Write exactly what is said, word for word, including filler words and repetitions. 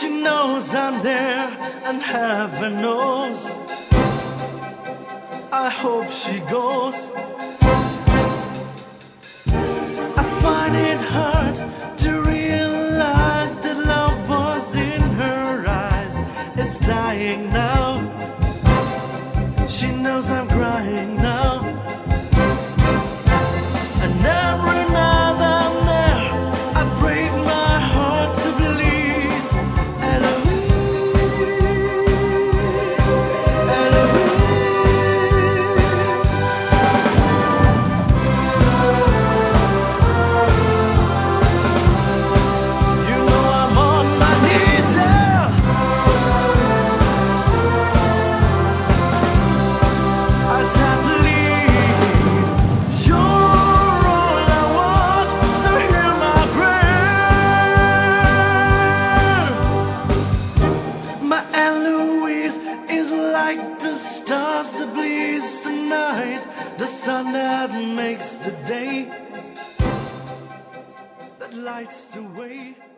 She knows I'm there, and heaven knows I hope she goes. I find it hard to realize that love was in her eyes. It's dying now. She knows I'm crying now. And every night I'm there, I break my heart to please. Eloise, Eloise. You know I'm on my knees, yeah. I said please, you're all I want, so hear my prayer. My Eloise is like the stars that blaze tonight, the sun that makes the day, that lights the way.